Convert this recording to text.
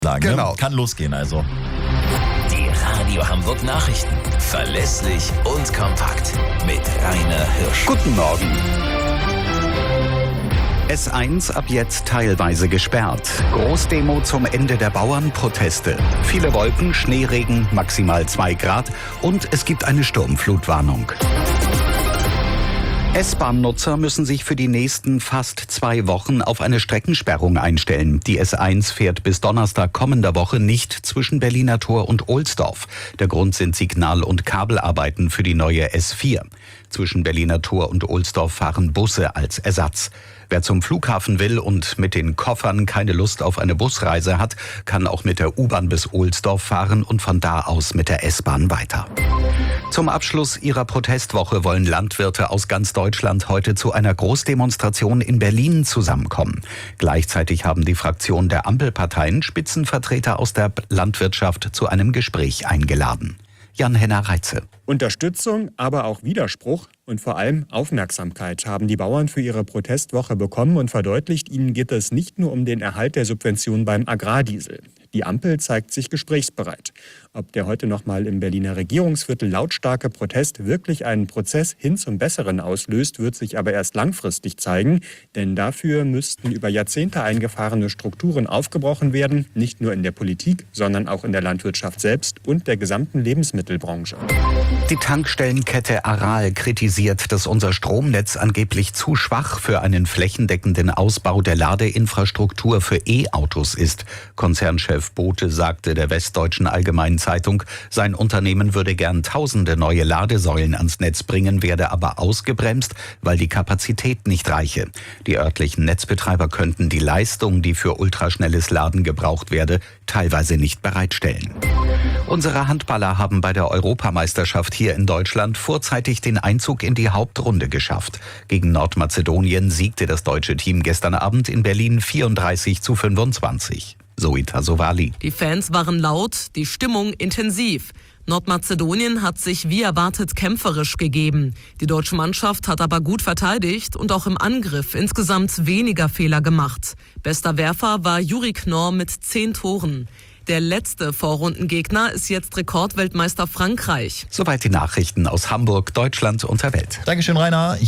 sagen. Genau. Ne? Kann losgehen also. Die Radio Hamburg Nachrichten. Verlässlich und kompakt. Mit Rainer Hirsch. Guten Morgen. S1 ab jetzt teilweise gesperrt. Großdemo zum Ende der Bauernproteste. Viele Wolken, Schneeregen, maximal 2 Grad und es gibt eine Sturmflutwarnung. S-Bahn-Nutzer müssen sich für die nächsten fast 2 Wochen auf eine Streckensperrung einstellen. Die S1 fährt bis Donnerstag kommender Woche nicht zwischen Berliner Tor und Ohlsdorf. Der Grund sind Signal- und Kabelarbeiten für die neue S4. Zwischen Berliner Tor und Ohlsdorf fahren Busse als Ersatz. Wer zum Flughafen will und mit den Koffern keine Lust auf eine Busreise hat, kann auch mit der U-Bahn bis Ohlsdorf fahren und von da aus mit der S-Bahn weiter. Zum Abschluss ihrer Protestwoche wollen Landwirte aus ganz Deutschland heute zu einer Großdemonstration in Berlin zusammenkommen. Gleichzeitig haben die Fraktionen der Ampelparteien Spitzenvertreter aus der Landwirtschaft zu einem Gespräch eingeladen. Jan-Henner Reitze. Unterstützung, aber auch Widerspruch und vor allem Aufmerksamkeit haben die Bauern für ihre Protestwoche bekommen und verdeutlicht, ihnen geht es nicht nur um den Erhalt der Subvention beim Agrardiesel. Die Ampel zeigt sich gesprächsbereit. Ob der heute nochmal im Berliner Regierungsviertel lautstarke Protest wirklich einen Prozess hin zum Besseren auslöst, wird sich aber erst langfristig zeigen. Denn dafür müssten über Jahrzehnte eingefahrene Strukturen aufgebrochen werden, nicht nur in der Politik, sondern auch in der Landwirtschaft selbst und der gesamten Lebensmittelbranche. Die Tankstellenkette Aral kritisiert, dass unser Stromnetz angeblich zu schwach für einen flächendeckenden Ausbau der Ladeinfrastruktur für E-Autos ist. Konzernchef Bote sagte der Westdeutschen Allgemeinen Zeitung, sein Unternehmen würde gern tausende neue Ladesäulen ans Netz bringen, werde aber ausgebremst, weil die Kapazität nicht reiche. Die örtlichen Netzbetreiber könnten die Leistung, die für ultraschnelles Laden gebraucht werde, teilweise nicht bereitstellen. Unsere Handballer haben bei der Europameisterschaft hier in Deutschland vorzeitig den Einzug in die Hauptrunde geschafft. Gegen Nordmazedonien siegte das deutsche Team gestern Abend in Berlin 34:25. Zoe Tassovali. Die Fans waren laut, die Stimmung intensiv. Nordmazedonien hat sich wie erwartet kämpferisch gegeben. Die deutsche Mannschaft hat aber gut verteidigt und auch im Angriff insgesamt weniger Fehler gemacht. Bester Werfer war Juri Knorr mit 10 Toren. Der letzte Vorrundengegner ist jetzt Rekordweltmeister Frankreich. Soweit die Nachrichten aus Hamburg, Deutschland und der Welt. Dankeschön, Rainer.